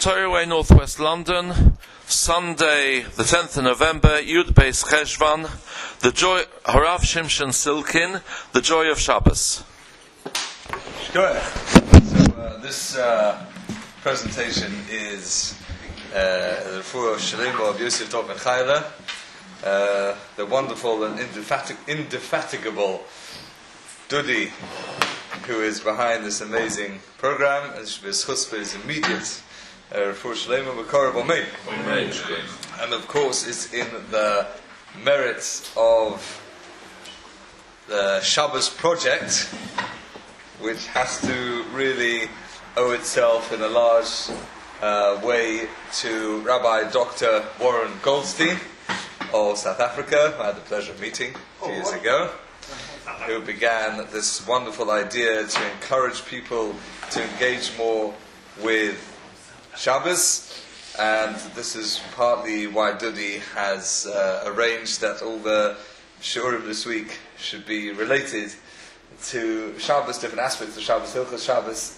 Torah Way, Northwest London, Sunday, the 10th of November, Yud Beis Cheshvan, the joy, Harav Shimshon Silkin, the joy of Shabbos. Good. So this presentation is the Refuah Shalema of Yosef Dov Ben Chayla, the wonderful and indefatigable Dudi, who is behind this amazing program, and his chutzpah is immediate. Refuah Shalema B'Korah B'Omein. And of course, it's in the merits of the Shabbos project, which has to really owe itself in a large way to Rabbi Dr. Warren Goldstein of South Africa, who I had the pleasure of meeting 2 years ago, who began this wonderful idea to encourage people to engage more with Shabbos. And this is partly why Dudi has arranged that all the shiurim this week should be related to Shabbos, different aspects of Shabbos, Hilchos Shabbos.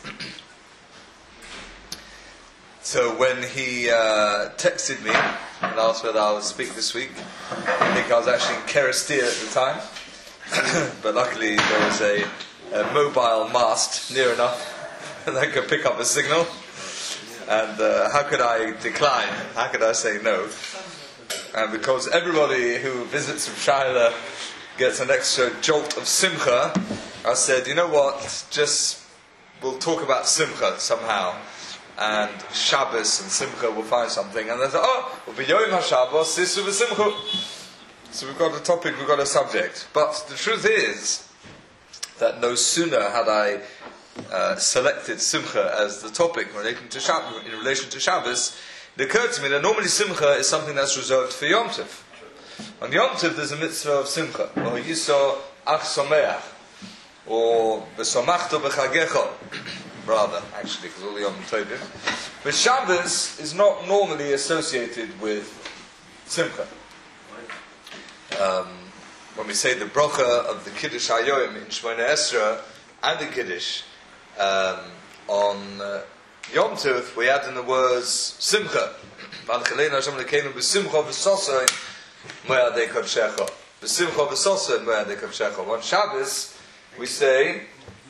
So when he texted me and asked whether I would speak this week, I think I was actually in Kerestir at the time, but luckily there was a mobile mast near enough that I could pick up a signal. And how could I decline? How could I say no? And because everybody who visits from Shaila gets an extra jolt of simcha, I said, you know what, just we'll talk about simcha somehow, and Shabbos and simcha, we'll find something. And they said, b'yoyim HaShabbos sisu v'simcha. So we've got a topic, we've got a subject. But the truth is that no sooner had I selected simcha as the topic in relation to Shabbos, it occurred to me that normally simcha is something that's reserved for Yom Tov. On Yom Tov there's a mitzvah of simcha, or yiso ach someach, or v'somachto b'chagecho, rather, actually, because all the Yom Tovim. But Shabbos is not normally associated with simcha. When we say the bracha of the Kiddush Hayoim in Shmoneh Esrei and the Kiddush on Yom Tov, we add in the words simcha. On Shabbos we say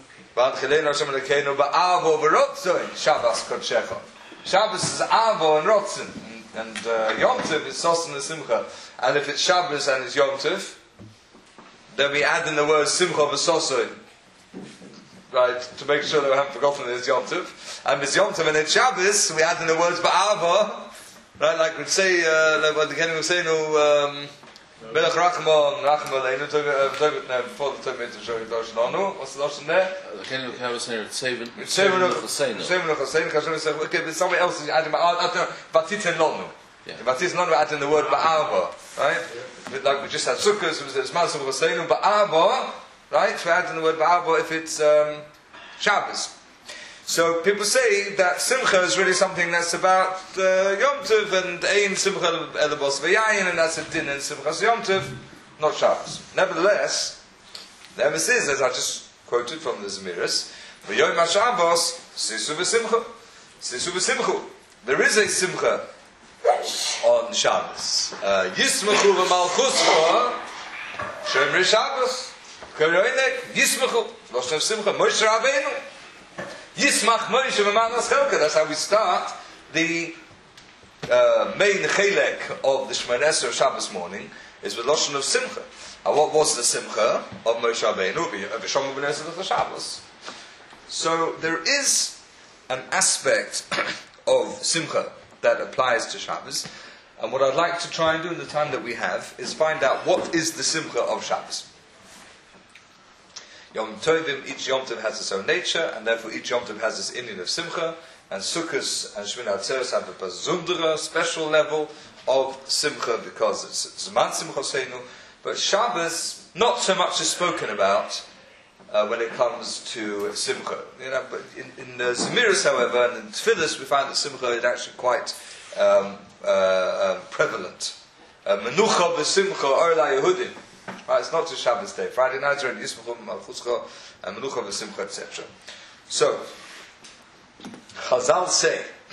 Shabbos is avo and rotzen, and Yom Tov is sos and simcha. And if it's Shabbos and it's Yom Tov, then we add in the word simcha v'sosoin, right, to make sure that we haven't forgotten that it's Yom Tov. And it's Yom Tov and it's Shabbos, we add in the words ba'ava, right, like we'd say, like what the Kenny was saying, Melech Rachman, Rachman Aleinu, before the Tov into Shori Dosh Lanu, what's the Dosh in there? The Kenny was saying, it's Seven Chasenu, okay, but somebody else is adding, Batiten Lonu. Batiten Lonu, we're adding the word ba'ava, right? Like we just had Sukkos, it's Masum Chasenu, ba'ava, right? We're adding the word ba'ava if it's Shabbos. So people say that simcha is really something that's about Yom Tov, and ein simcha elabos v'yayin, and that's a din in simchas Yom Tov, not Shabbos. Nevertheless, the emes is, as I just quoted from the Zemiris, v'yoyim HaShabbos sisu v'simcha, sisu v'simchu. There is a simcha on Shabbos. Yismachu v'malchuscha shomrei Shabbos k'roinek yismachu v'shnev simcha Moshe Rabbeinu. Yismach Moshe v'manas chelka. That's how we start the main chelek of the Shmoneh Esrei of Shabbos morning, is with Lashon of Simcha. And what was the Simcha of Moshe Rabbeinu? V'shomu b'nei Esrei Shabbos. So there is an aspect of Simcha that applies to Shabbos, and what I'd like to try and do in the time that we have is find out what is the Simcha of Shabbos. Yom Tovim, each Yom Tov has its own nature, and therefore each Yom Tov has its inyan of Simcha, and Sukkos and Shmini Atzeres have a besondere, special level of Simcha because it's Zman Simchosenu, but Shabbos, not so much is spoken about when it comes to Simcha. You know, but in the Zemiris, however, and in Tfilis, we find that Simcha is actually quite prevalent. Menucha v'Simcha Orla Yehudim. Right, it's not just Shabbos day. Friday nights are in Yismachum, Malchuscha, and Menucha v'Simcha, etc. So, Chazal say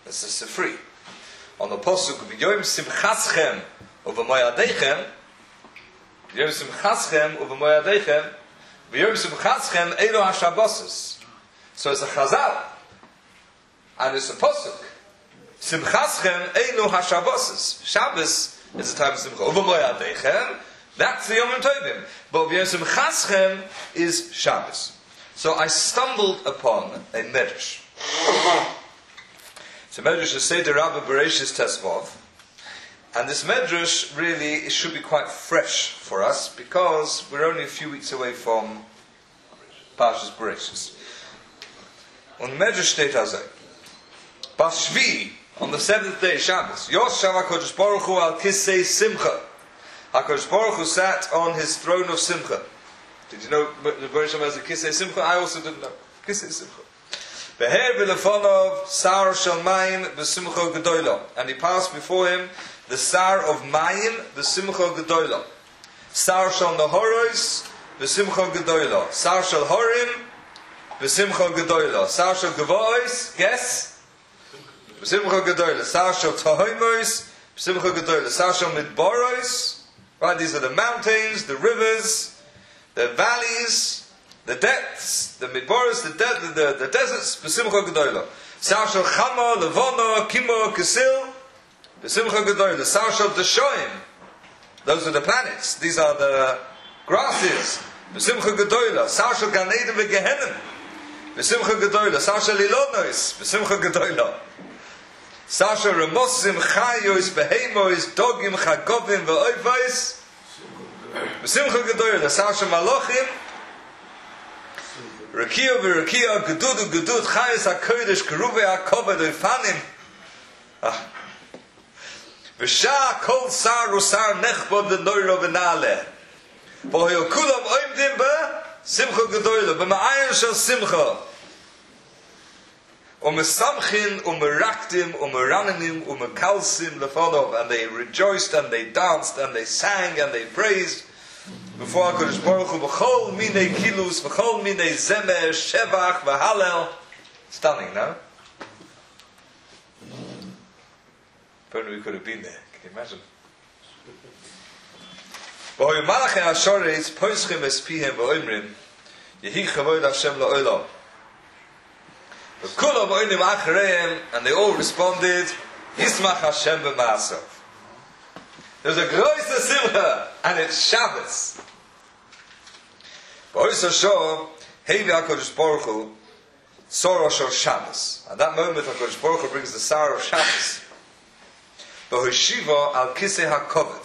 This is free. On the Pasuk, V'yom simchaschem u'v'moyadechem, V'yom simchaschem u'v'moyadechem, V'yom simchaschem elo ha-Shabbos. So it's a Chazal, and it's a Pasuk. Simchaschem elo ha-Shabbos. Shabbos is the time of Simcha. U'v'moyadechem, that's the Yom Tovim. But V'yom simchaschem is Shabbos. So I stumbled upon a medrash. It's a medrash of Seder Rabbah Bereshis Tesvav, and this medrash really it should be quite fresh for us because we're only a few weeks away from Parshas Bereshis. On medrash steht also, Bashvi, on the 7th day Shabbos, Yoshav HaKadosh Baruch Hu al Kisei Simcha. HaKadosh Baruch Hu sat on his throne of Simcha. Did you know the Bereshit has a Kisei Simcha? I also didn't know. Kisei Simcha. Beher v'lefonov sar shel mayim v'simcha gedoyla, and he passed before him the sar of mayim v'simcha gedoyla, sar shel nahoros v'simcha gedoyla, sar shel horim v'simcha gedoyla, sar shel gavois, guess, v'simcha gedoyla, sar shel tahoimos v'simcha gedoyla, sar shel midboros. Right, these are the mountains, the rivers, the valleys, the depths, the midboros, the deserts, b'simcha gedoyla. Sar shel chama, levona, kimo, kesil, b'simcha gedoyla. Sar shel deshoim, those are the planets. These are the grasses, b'simcha gedoyla. Sar shel gan eden v'gehenim, b'simcha gedoyla. Sar shel ilonos, b'simcha gedoyla. Sar shel remosim chayos, behemois, dogim, chagovim, v'oivos, b'simcha gedoyla. Sar shel malachim, Rakia v'rakia, gedudu gedud, chayes ha-kodesh, keruvei ha-koved, oifanim. V'shah kol sar usar nechbod v'noiro v'nale. V'hoyo kulam oimdim ba, simcha gedoyla, b'ma'ayin shel simcha. U'mesamchin, u'meraktim, u'merananim, u'mekalsim lefonov. And they rejoiced, and they danced, and they sang, and they praised before HaKadosh Baruch Hu, v'chol minei kilus, v'chol minei zemer, shevach, v'halel. Stunning, no? If only we could have been there. Can you imagine? V'hoyu malachei ha-shoretz, poischim espihem v'oimrim, yehi chavod Hashem la'olam. V'kulam oinim achareim, and they all responded, Yismach Hashem b'ma'asav. There's a große simcha, and it's Shabbos. But also show, Hevi HaKadosh Baruch Hu, Sorosh of Shabbos. At that moment, HaKadosh Baruch Hu brings the sorrow of Shabbos. V'hoshiva al kisei hakoved.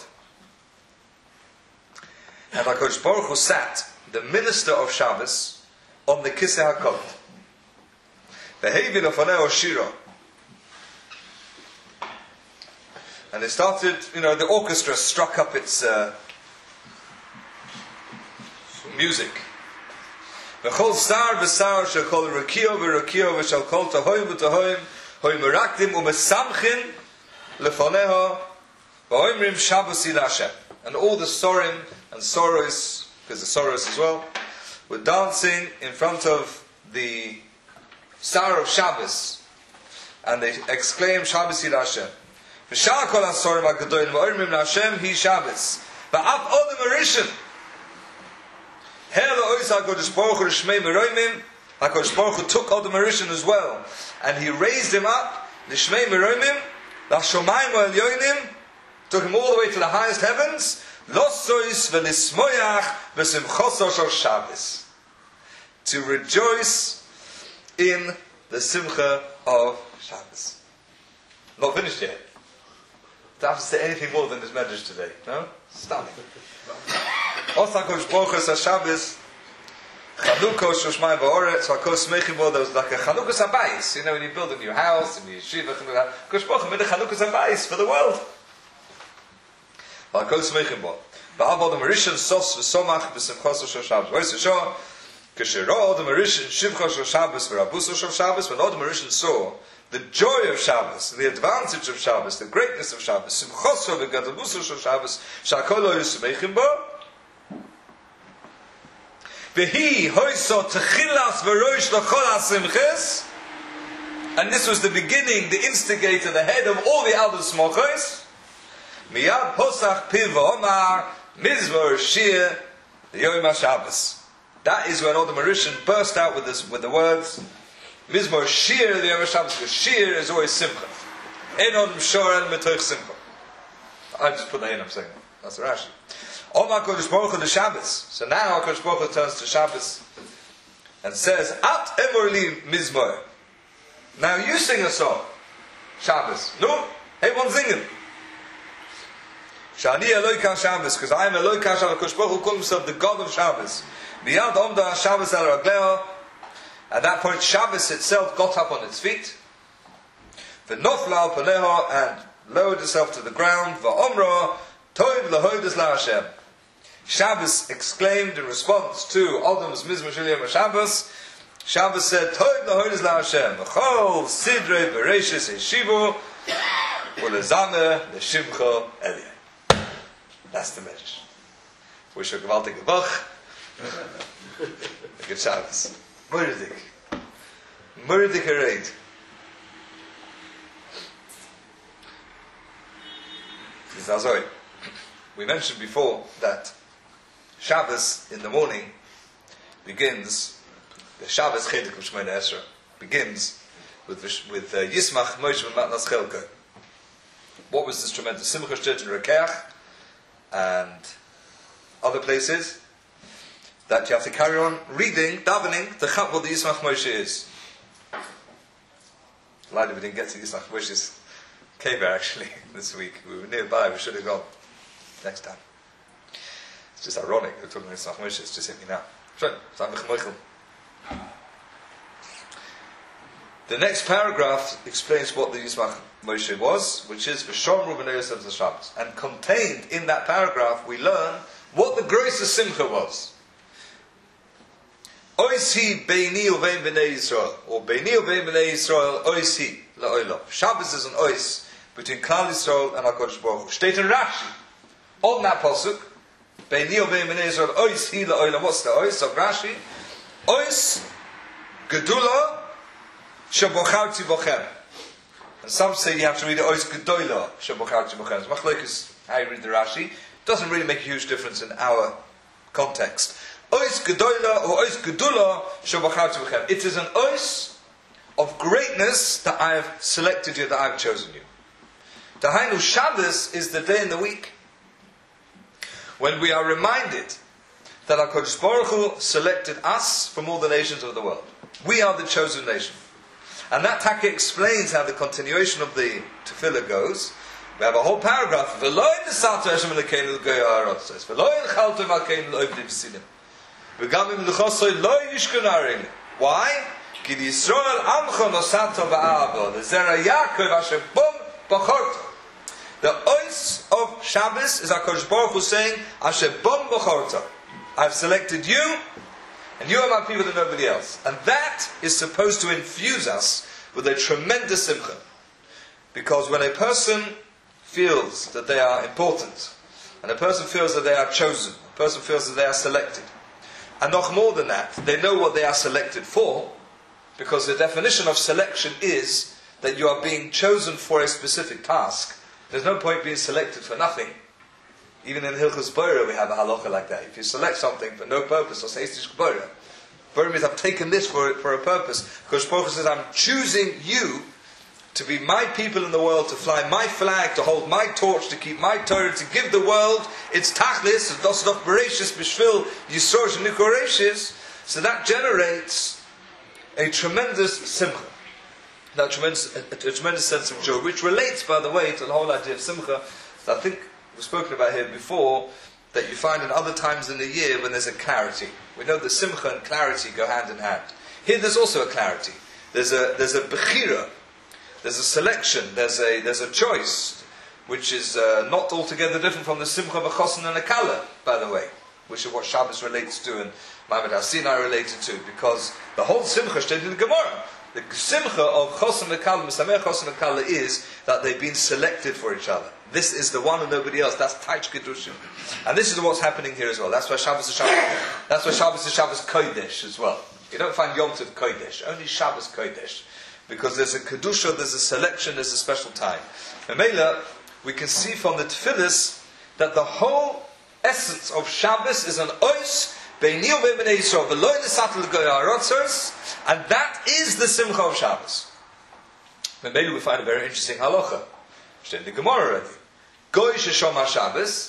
And HaKadosh Baruch Hu sat, the minister of Shabbos, on the kisei hakoved. V'hevi lefoneo shira. And they started, the orchestra struck up its music. V'chol star v'sar shall call rakio v'rakio v'shall call tahoim v'tahoim hoim meraktim u'mesamchin lefoneho v'oimrim Shabbos il Hashem. And all the sorim and sorrows, because the sorrows as well, were dancing in front of the star of Shabbos, and they exclaimed Shabbos il Hashem. V'shar kol ha-sorim ha-gedolim v'oimrim Hashem hi Shabbos v'af odem arishin. HaKadosh Baruch Hu Shmei Meroimim. HaKadosh Baruch Hu took Odom Arishin as well, and he raised him up, the Shmei Meroimim, L'Shomayim V'Elyonim, took him all the way to the highest heavens, Losois V'Lismoyach V'Simchoso Shel Shabbos, to rejoice in the Simcha of Shabbos. Not finished yet. Do I have to say anything more than this medrash today? No? Stunning. Also, HaKadosh Baruch Hu says Shabbos, Chanukah, Shoshmayim V'Oretz, HaKos Smeichim Bo, there was like a Chanukah Sabayis. When you build a new house, a new yeshiva, HaKadosh Baruch Hu made a Chanukah Sabayis for the world. HaKos Smeichim Bo. V'av Odom Arishin, Sos V'Somach, V'Simchoso Shel Shabbos. What is it show? K'shero Odom Arishin, Shivcho Shel Shabbos, V'Rabuso Shel Shabbos, when Odom Arishin saw the joy of Shabbos, the advantage of Shabbos, the greatness of Shabbos, Simchoso V'Gadabuso Shel Shabbos, Sha'kol Lo Yismeichim Bo, V'hi hoiso techilas v'roish l'chol ha'simches and this was the beginning, the instigator, the head of all the other smochos. Miyad posach piv omar mizmor shir yom HaShabbos. That is when Adam HaRishon burst out with the words mizmor shir yom HaShabbos, because shir is always simcha. En odem shoren metoch simcha. I just put that in, I'm saying that's Rashi. Omar Kodesh Baruch Hu the Shabbos. So now Kodesh Baruch Hu turns to Shabbos and says, At emor li mizmor. Now you sing a song, Shabbos. No, everyone singing. Shani Eloika Shabbos, because I am Eloika Shabbos. Kodesh Baruch Hu calls himself the God of Shabbos. Miyad Omda Shabbos al Ragleo. At that point, Shabbos itself got up on its feet. V'nofla al Paneho, and lowered itself to the ground. V'omra Toiv lahodas la Hashem. Shabbos exclaimed in response to Adam's Mizmor Shel Yom HaShabbos. Shabbos said, Toiv lahodas la Hashem. V'chol sidrei bereishis eshivu v'lezane l'shimcha eliyah. That's the message. Wish you a gewaltige Woche. A good Shabbos. Murdik. Murdik Hareid. We mentioned before that Shabbos in the morning begins, the Shabbos Chedek of Shemona Esra begins with Yismach Moshe Matnas Chelko. What was this tremendous Simcha Church in Rekeach and other places that you have to carry on reading, davening, to chap what the Yismach Moshe is. Glad we didn't get to Yismach Moshe's Kever actually this week. We were nearby, we should have gone next time. It's just ironic, we're talking about Yismach Moshe, it's just hit me now. The next paragraph explains what the Yismach Moshe was, which is V'shomru b'nei Yosef Shabbos. And contained in that paragraph we learn what the greatest simcha was. Ois hi beini uvein b'nei Yisrael, or beini uvein b'nei Yisrael, ois hi la'olam. Shabbos is an ois between Klal Yisrael and HaKadosh Baruch Hu. State in Rashi, on that pasuk, beini uvein b'nei Yisrael, ois hi la'olam. What's the ois of Rashi? Ois gedula shebocharti bochem. And some say you have to read it ois gedola shebocharti bochem. It's machlokes how you read the Rashi. It doesn't really make a huge difference in our context. Ois gedola or ois gedula shebocharti bochem. It is an ois of greatness that I have selected you, that I have chosen you. Dahainu Shabbos is the day in the week when we are reminded that HaKadosh Baruch Hu selected us from all the nations of the world. We are the chosen nation. And that taka explains how the continuation of the tefillah goes. We have a whole paragraph. V'lo nisatu Hashem Elokeinu l'goyei ha'aretz. V'lo yinchaltu malkeinu l'ovdei b'sinim. V'gam im l'chosoi lo yishkon areinu. Why? Ki Yisrael amcho nosato v'a'avo. The Zera Yaakov Hashem bom b'chorto. The ois of Shabbos is HaKadosh Baruch Hu saying, Hashem bom b'chorto. I've selected you, and you are my people and nobody else. And that is supposed to infuse us with a tremendous simcha. Because when a person feels that they are important, and a person feels that they are chosen, a person feels that they are selected, and not more than that, they know what they are selected for, because the definition of selection is that you are being chosen for a specific task. There's no point being selected for nothing. Even in Hilchos Boira we have a halacha like that. If you select something for no purpose, or say Boira, Boira means I've taken this for a purpose. Because Baruch Hu says, I'm choosing you to be my people in the world, to fly my flag, to hold my torch, to keep my Torah, to give the world its tachlis, dostof bereshis, b'shvil, yisor sh'nikoreshes. So that generates a tremendous simcha. That a tremendous sense of joy, which relates, by the way, to the whole idea of simcha. I think we've spoken about here before, that you find in other times in the year when there's a clarity. We know that simcha and clarity go hand in hand. Here there's also a clarity. There's a bechira, there's a selection, there's a choice, which is not altogether different from the simcha b'chosin and akala, by the way, which is what Shabbos relates to and Ma'amad HaSinai related to, because the whole simcha stated in the Gemara. The simcha of chosin and akala, Mesamech chosin and akala, is that they've been selected for each other. This is the one and nobody else. That's Taich Kedushim. And this is what's happening here as well. That's why Shabbos is Shabbos. That's why Shabbos is Shabbos Kodesh as well. You don't find Yom Tov Kodesh. Only Shabbos Kodesh. because there's a kedusha, there's a selection, there's a special time. Memela, we can see from the tefillos that the whole essence of Shabbos is an ois beini u'beinei Yisrael v'lo nisat l'goy ha'rotzos, and that is the simcha of Shabbos. Memela, we find a very interesting halacha. It's in the Gemara already. Goy sheshoma Shabbos.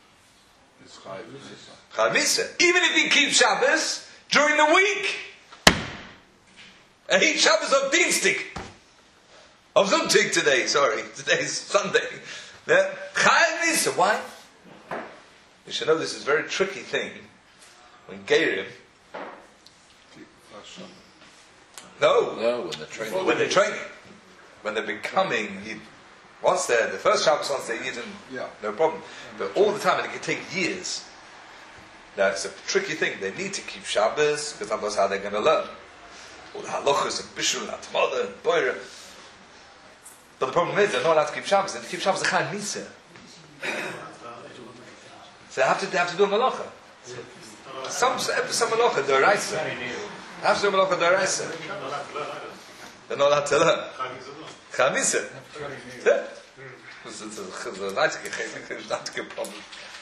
Even if he keeps Shabbos during the week, and he Shabbos of Dienstag, of Sonntag today. Sorry, today's Sunday. Why? You should know this is a very tricky thing. When Gerim, No, when they're training. when they're training, when they're becoming, once they're the first Shabbos, once they're Yidden, no problem. But all the time, and it can take years. Now it's a tricky thing. They need to keep Shabbos because otherwise, how they're going to learn? All the halachas and bishul and atmada and boira. But the problem is they're not allowed to keep Shabbos. They keep Shabbos the Chaim Misa. So they have to do a malacha. Some malacha d'oraisa. They have to do a malacha d'oraisa. They're not allowed to learn. Chaim Misa. It's a problem.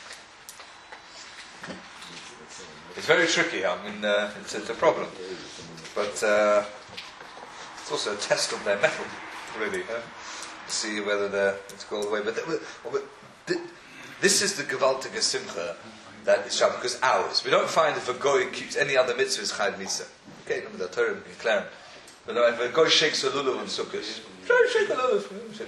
It's very tricky. I mean, it's a problem, but it's also a test of their mettle, really. To see whether it's go all the way. But this is the gewaltige simcha that is Shabbos, because ours. We don't find if a goy keeps any other mitzvahs chayv mitzvah. Okay, remember the Torah in Clarence. But if a goy shakes a lulav on Sukkot, shake a lulav,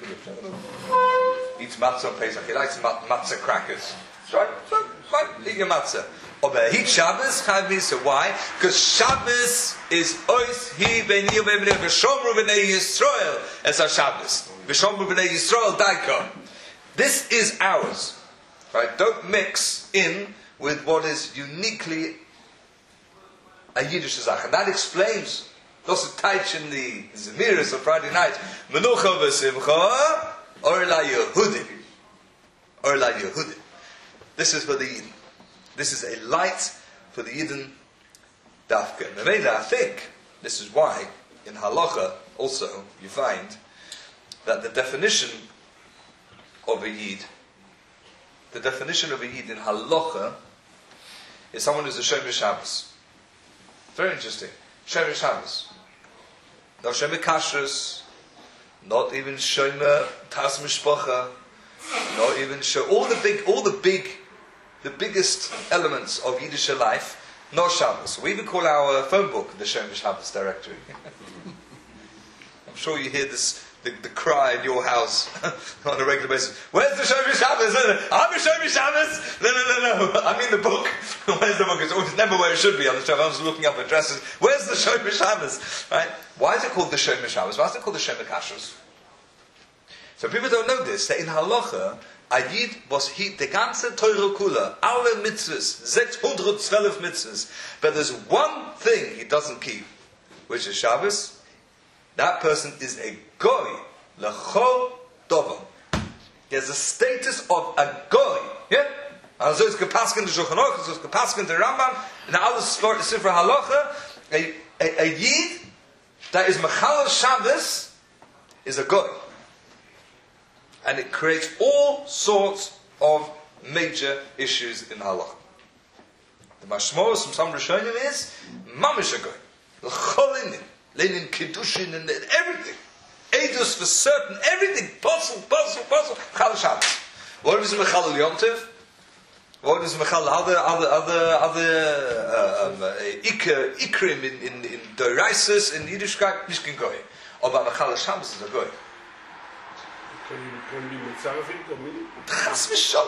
eats matzah on Pesach. He likes matzah crackers. Right? Fine, eat your matzah. But he Shabbos chayv mitzvah. Why? Because Shabbos is ois hi beini u'beinei v'shomru b'nei Yisrael as our Shabbos. V'shomru b'nei Yisrael daika. This is ours. Right? Don't mix in with what is uniquely a Yiddish zach. And that explains those taich in the Zemiris of Friday night. Menucha v'simcha or la Yehudim. Or la Yehudim. This is for the Yidden. This is a light for the Yidden dafka. And I think this is why in halacha also you find that the definition of a Yid, in halacha is someone who's a Shomer Shabbos. Very interesting. Shomer Shabbos. No Shomer Kashrus, not even Shomer Tas Mishpacha, not even the biggest elements of Yiddish life, no Shabbos. We even call our phone book the Shomer Shabbos directory. I'm sure you hear this, the cry in your house on a regular basis. Where's the Shomer Shabbos? I'm a Shomer Shabbos. No. I mean the book. Where's the book? It's never where it should be on the shelf. I was looking up addresses. Where's the Shomer Shabbos? Right? Why is it called the Shomer Shabbos? Why is it called the Shomer Kashrus? So people don't know this, that in halacha, a Yid was the ganze Teure Kula, alle mitzvahs, 612 mitzvahs. But there's one thing he doesn't keep, which is Shabbos. That person is a goy, lechol dovam. He has the status of a goy. Yeah? And so it's gepasken the Shulchan Aruch, so it's gepasken the Rambam, and all the Sifra Halacha. A Yid that is Mechalel Shabbos is a goy. And it creates all sorts of major issues in halacha. The mashmos from some Rishonim is mamish a goy, l'cholinin, lenin kiddushin, and everything, edus for certain, everything, puzzle, Mechalel Shabbos. What is Mechalel Yom Tov? What is Mechalel other ikrim in Doreisus in Yiddishkeit? Nishkin goy. But Mechalel Shabbos is a goy. Chas v'sholom.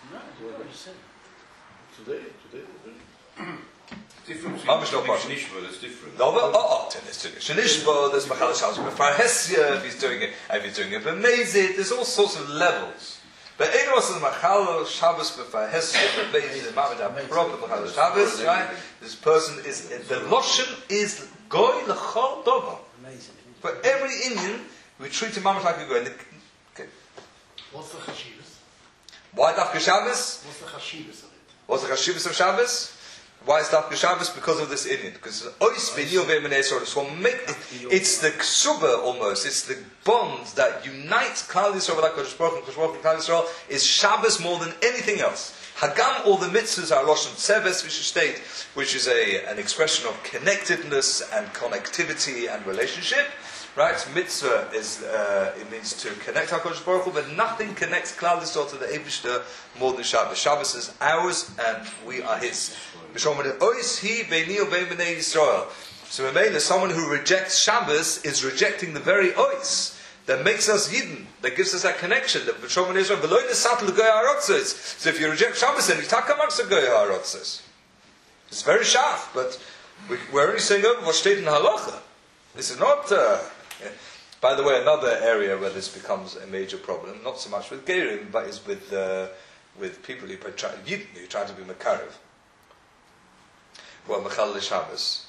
Today. Different. Shnishba, that's different. No, Shnishba, there's Mechalel Shabbos. B'Farhesia, if he's doing it b'Mezid, there's all sorts of levels. But anyone says Mechalel Shabbos b'Farhesia, b'Mezid, Ma'amid proper Mechalel Shabbos, right? This person is, the Loshen is goy l'chol dovam. For every Indian, we treat him like a goy. What's the chashivas? Why Dafka Shabbos? What's the chashivas of it? What's the Chashivas of Shabbos? Why is Dafka Shabbos? Because of this Indian. Because it's the ksuba almost. It's the bond that unites Klal Yisrael with HaKadosh Baruch Hu. Klal Yisrael is Shabbos more than anything else. Hagam, all the mitzvahs are Lashon Tzeves, we should state, which is an expression of connectedness and connectivity and relationship. Right? Mitzvah is, it means to connect HaKadosh Baruch Hu, but nothing connects Klal Yisrael to the Eibishter more than Shabbos. Shabbos is ours and we are His. So Mamela, someone who rejects Shabbos is rejecting the very ois that makes us Yidden, that gives us that connection. So if you reject Shabbos, then it's very sharp, but we're only saying over what's stated in Halacha. This is not... By the way, another area where this becomes a major problem, not so much with Gerim, but is with people who try to be Mekarev. Well, Mechal Shabbos.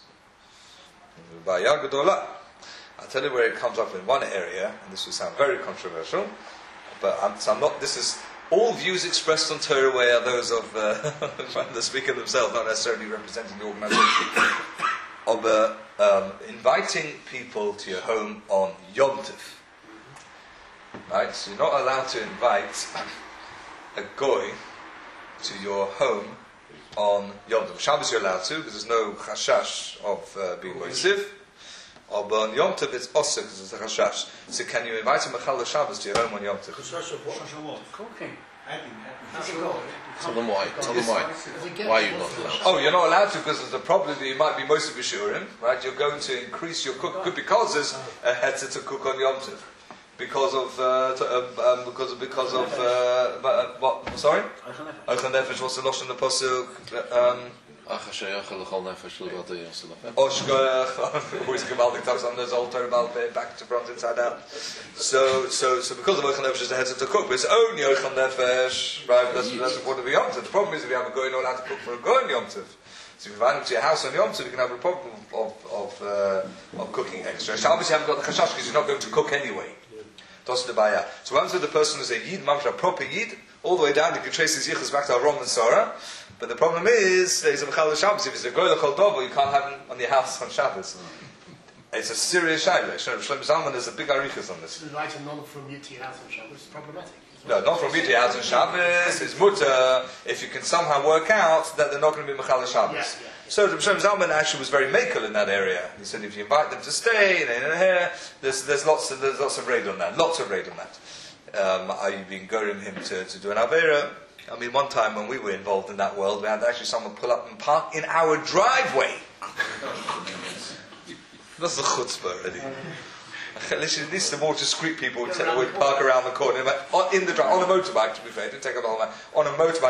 I'll tell you where it comes up in one area, and this will sound very controversial, but this is all views expressed on Torah way are those of the speaker themselves, not necessarily representing the organization, of inviting people to your home on Yom Tov. Right? So you're not allowed to invite a goy to your home on Yom Tov. Shabbos you're allowed to, because there's no chashash of being moisif. But on Yom Tov it's osir, because it's a chashash. So can you invite a mechal Shabbos to your home on Yom Tov? Chashash of what? Cooking. Tell them why. Why are you not allowed? Oh, you're not allowed to because there's a problem that you might be most of Yishurim, right? You're going to increase your cook because there's a hetzah to cook on Yom Tov. Because of what? Sorry? Ochan Nefesh. What's the losh in the pasuk? Always Gavaldik talks on this whole Torah back to front, inside out. So because of Ochan Nefesh is the head to cook, but it's only Ochan Nefesh, right? That's the point of the Yom Tov. The problem is if you have a goy not allowed to cook for a goy on Yom Tov. So if you invite him to your house on Yom Tov, you can have a problem of cooking extra. Shabbos you haven't got the chashash because you're not going to cook anyway. So once the person is a Yid, a proper Yid, all the way down, you can trace his yichus back to Avram and Sarah. But the problem is, he's a Mechal Shabbos. If he's a Goy L'Chol Dovo, you can't have him on your house on Shabbos. It's a serious shayla. Shlomo Zalman has a big arichas on this. To invite a non from you to your house on Shabbos is problematic. No, not from you to your house on Shabbos. It's mutter if you can somehow work out that they're not going to be Mechal Shabbos. Yeah. So Shlomo Zalman actually was very makel in that area. He said if you invite them to stay, there's lots of raid on that. Lots of raid on that. Are you being gorim him to do an avera? I mean, one time when we were involved in that world, we had actually someone pull up and park in our driveway. That's the chutzpah already. At least the more discreet people would park around the corner, on a motorbike. To be fair, didn't take a long time. On a motorbike.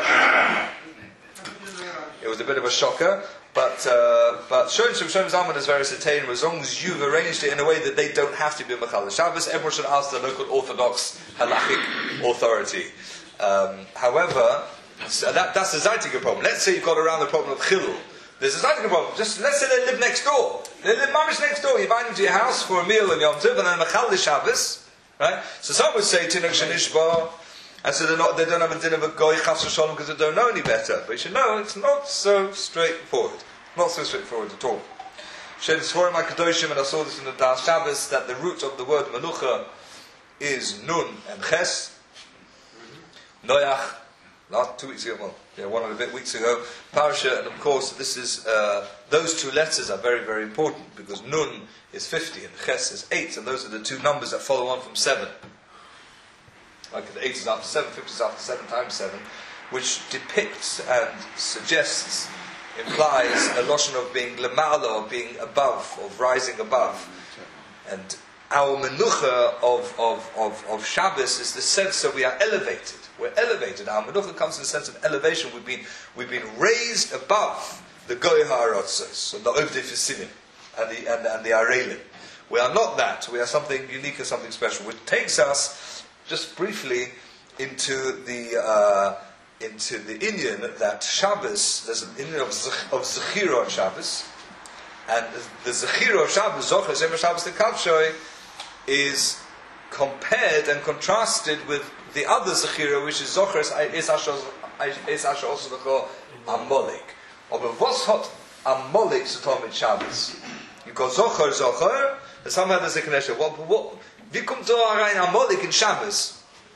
It was a bit of a shocker, but Shon Zalman is very certain. As long as you've arranged it in a way that they don't have to be Mechal Shabbos, everyone should ask the local Orthodox halachic authority. However, that's the Zaytiger problem. Let's say you've got around the problem of Chilul. There's a Zaytiger problem. Just let's say they live next door. They live mamish next door. You invite them to your house for a meal on Yom Tov and then Mechal Shabbos, right? So some would say Tinuk Shenishba, and so they don't have a din of a goy chas v'sholom because they don't know any better. But you should know it's not so straightforward. Not so straightforward at all. Shem Sforim HaKadoshim, and I saw this in the Das Shabbos, that the root of the word Menucha is Nun and Ches. Noach, last 2 weeks ago, one and a bit weeks ago, Parasha, and of course this is, those two letters are very, very important, because Nun is 50 and Ches is 8, and those are the two numbers that follow on from 7. Like the 8 is after 7, 50 is after 7 times 7, which depicts and suggests, implies a lotion of being lemala, of being above, of rising above. And our menucha of Shabbos is the sense that we are elevated. We're elevated. Our menucha comes in the sense of elevation. We've been raised above the goy ha'arotzos, and the ovdei fisinim, and the arelim. We are not that. We are something unique and something special, which takes us just briefly into the Indian that Shabbos. There's an Indian of Zechira on Shabbos, and the Zechira of Shabbos, Zocher Zema Shabbos Lekavshoy, is compared and contrasted with the other Zechira, which is Zocher is Asher also Amalek. Aber was hat Amalek zu tun mit Shabbos? You got Zocher, and somehow there's a connection. Wie kommt da rein Amalek in Shabbos?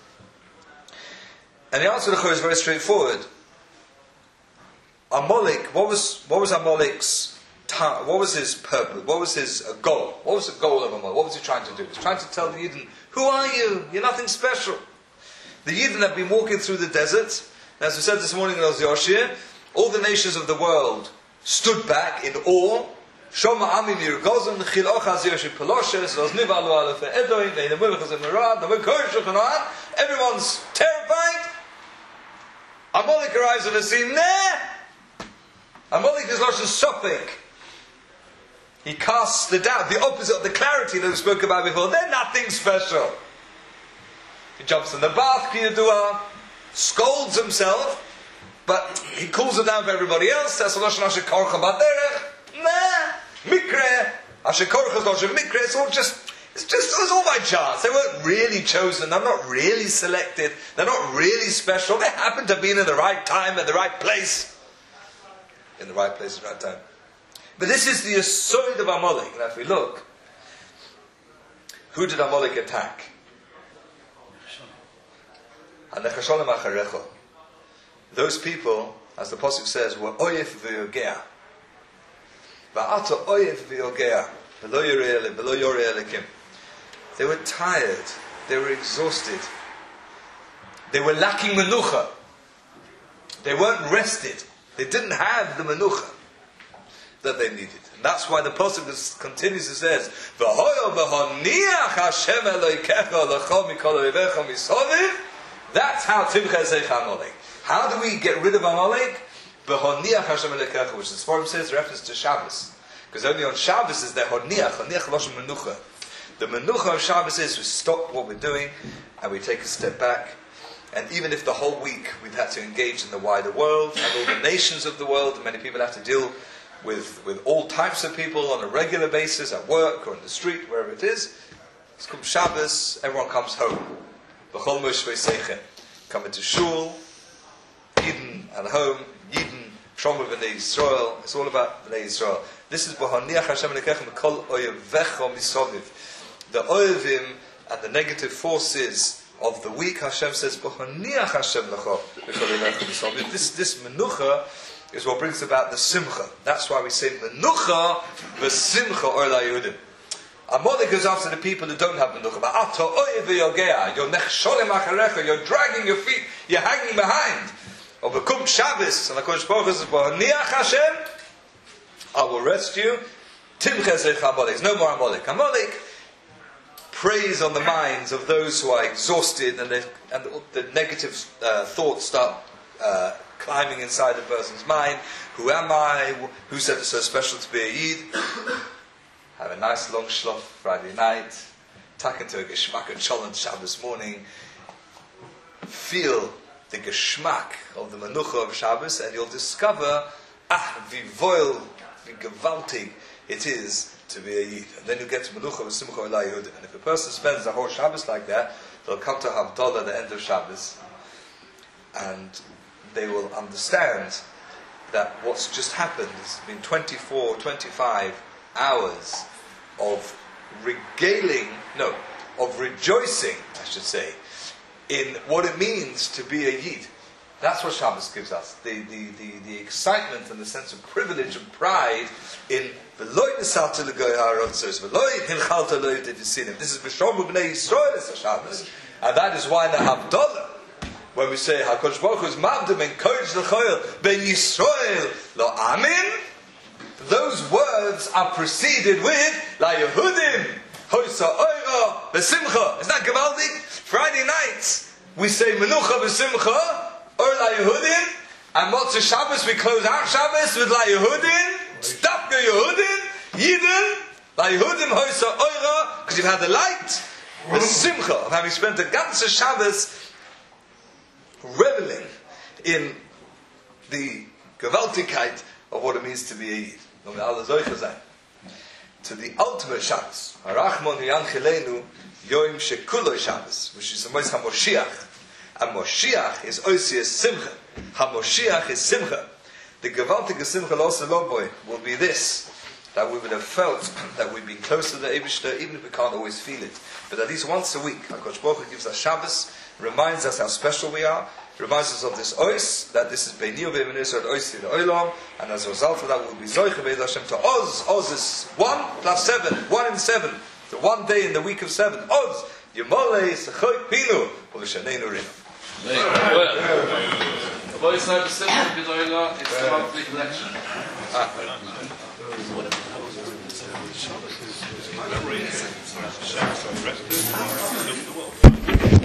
And the answer to the Chor is very straightforward. Amalek, what was Amalek's time? What was his purpose? What was his goal? What was the goal of Amalek? What was he trying to do? He was trying to tell the Yidden, who are you? You're nothing special. The Yidden have been walking through the desert. And as we said this morning in Oz Yoshir, all the nations of the world stood back in awe. Shoma Ami Mirgozim, Chil Ochaz Yoshir Peloshes, Oz Nivalu Aleph Edoim, Ve'in Amurachaz Emirad, everyone's terrified. Amalek arrives on the scene. Amalek is Lashon Sopik. He casts the doubt, the opposite of the clarity that we spoke about before. They're nothing special. He jumps in the bath, Kiyadua, scolds himself, but he cools it down for everybody else. That's Lashon Asher Korcha Baderech. Mikre, Asher Korcha Lashon Mikre. It was all by chance. They weren't really chosen. They're not really selected. They're not really special. They happened to be in the right time, at the right place. In the right place at the right time. But this is the aside of Amalek. Now if we look, who did Amalek attack? Hanechasholim acharecho. Those people, as the Pasuk says, were oyef v'yogea. Va'ata oyef v'yogea. Below yorei elikim. They were tired. They were exhausted. They were lacking menucha. They weren't rested. They didn't have the menucha that they needed. And that's why the Pasuk continues and says, V'hoyo v'honiach Hashem Elokecha l'chol mikol ovecha misoviv. That's how Timchezech Amalek. How do we get rid of Amalek? V'honiach Hashem Elokecha, which the Sforim says reference to Shabbos. Because only on Shabbos is there honiach loshem menucha. The menucha of Shabbos is we stop what we're doing and we take a step back. And even if the whole week we've had to engage in the wider world and all the nations of the world, and many people have to deal with all types of people on a regular basis, at work or in the street, wherever it is. It's come Shabbos, everyone comes home. B'chol moshvei seichem. Coming to shul, Yidden at home, Yidden, Shomer b'nei Yisrael. It's all about b'nei Yisrael. This is b'honiach Hashem lekechem kol oyevecha misoviv. The oyevim and the negative forces of the week, Hashem says, b'honiach Hashem lecha b'kol oyevecha misoviv. This menucha is what brings about the simcha. That's why we say menucha v'simcha or la Yehudim. Amalek goes after the people who don't have menucha. Ba'ato oyev v'yogea. You're nechsholim acharecha. You're dragging your feet. You're hanging behind. Or bekum Shabbos. And HaKadosh Baruch Hu says, b'honiach Hashem, I will rest you. Timchezech Amalek. No more Amalek. Amalek preys on the minds of those who are exhausted, and the negative thoughts start climbing inside a person's mind. Who am I? Who said it's so special to be a Yid? Have a nice long shlof Friday night. Tuck into a geschmack and sholem Shabbos morning. Feel the geschmack of the menucha of Shabbos, and you'll discover wie voil, wie gewaltig it is to be a Yid. And then you get to menucha v'simcha ola Yehud. And if a person spends the whole Shabbos like that, they'll come to Havdalah at the end of Shabbos, and they will understand that what's just happened has been 24, 25 hours of rejoicing, I should say, in what it means to be a Yid. That's what Shabbos gives us. The excitement and the sense of privilege and pride in V'loi Nisata L'goy HaRotzos, V'loi Hilchalta L'oi Tedisinim. This is V'shomu B'nei Yisrael is a Shabbos. And that is why in the Havdalah, when we say HaKadosh Baruch Hu is Mavdim and Kodesh L'choyel Ben Yisrael Lo Amin, those words are preceded with La Yehudim Hoysa Oira B'Simcha. Isn't that gewaldig? Friday nights we say Menucha B'Simcha or La Yehudim, and Motzei Shabbos we close out Shabbos with La Yehudim, Stafka Yehudim, Yidden, La Yehudim Hoysa Oira, because you've had the light, the Simcha of having spent the ganze Shabbos reveling in the gewaltigkeit of what it means to be a Yid. To the ultimate Shabbos, Harachmon Yanchilenu Yom Shekuloi Shabbos, which is the most HaMoshiach. And Moshiach is Oisias Simcha. HaMoshiach is Simcha. The gewaltige Simcha Losse Loboy will be this, that we would have felt that we've been close to the Eibishter, even if we can't always feel it. But at least once a week, HaKadosh Baruch Hu gives us Shabbos, reminds us how special we are, reminds us of this ois, that this is Beini Uveim Yisrael ois in the Olam, and as a result of that we'll be Zoiche Be'ez Hashem to Oz. Oz is 1 plus 7, 1 in 7. The one day in the week of 7. Oz, Yemolei Sechoy Pinu, U'Vishaneinu Rinu. Voice over Simon Gedoyla, it's the monthly collection.